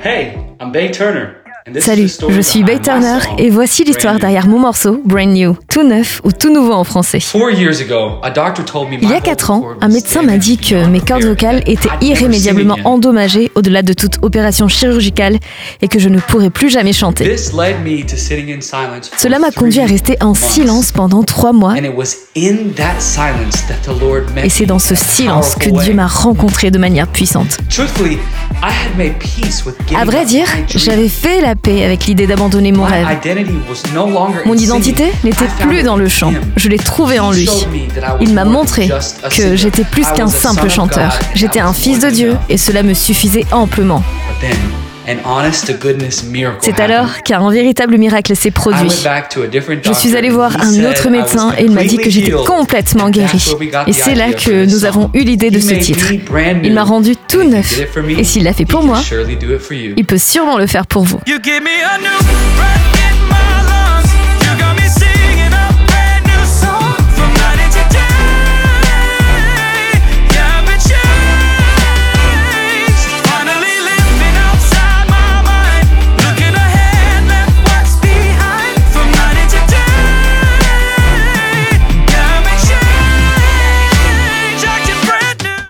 Hey, I'm Bay Turner. Salut, je suis Bay Turner et voici l'histoire derrière mon morceau Brand New, tout neuf ou tout nouveau en français. Il y a 4 ans, un médecin m'a dit que mes cordes vocales étaient irrémédiablement endommagées au-delà de toute opération chirurgicale et que je ne pourrais plus jamais chanter. Cela m'a conduit à rester en silence pendant 3 mois et c'est dans ce silence que Dieu m'a rencontré de manière puissante. À vrai dire, j'avais fait la paix avec l'idée d'abandonner mon rêve. Mon identité n'était plus dans le chant, je l'ai trouvée en lui. Il m'a montré que j'étais plus qu'un simple chanteur. J'étais un fils de Dieu et cela me suffisait amplement. C'est alors qu'un véritable miracle s'est produit. Je suis allé voir un autre médecin et il m'a dit que j'étais complètement guéri. Et c'est là que nous avons eu l'idée de ce titre. Il m'a rendu tout neuf. Et s'il l'a fait pour moi, il peut sûrement le faire pour vous.